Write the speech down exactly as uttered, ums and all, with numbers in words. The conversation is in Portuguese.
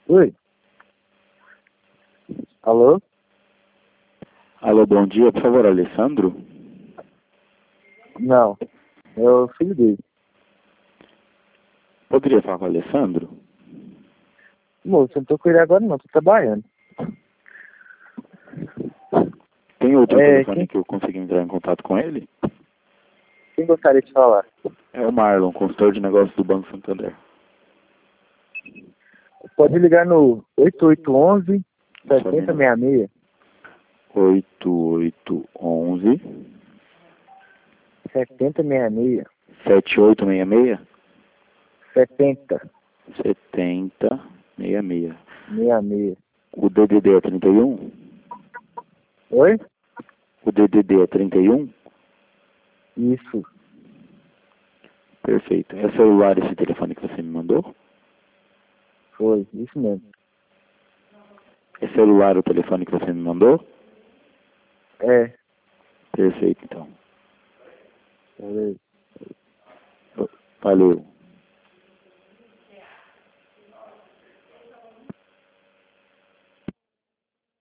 Oi. Alô? Alô, bom dia, por favor, Alessandro? Não. É o filho dele. Poderia falar com o Alessandro? Moço, eu não tô com ele agora não, tô trabalhando. Tem outro É, telefone quem, que eu consiga entrar em contato com ele? quem gostaria de falar? É o Marlon, consultor de negócios do Banco Santander. Pode ligar no oito oito um um, Só um sete zero seis seis. oito oito um um, sete zero seis seis. sete oito seis seis, setenta. setenta seis seis. seis seis. O D D D é trinta e um? Oi? O D D D é trinta e um? Isso. Perfeito. É celular esse telefone que você me mandou? Foi, isso mesmo. É celular o telefone que você me mandou? É. Perfeito, então. Valeu. Valeu.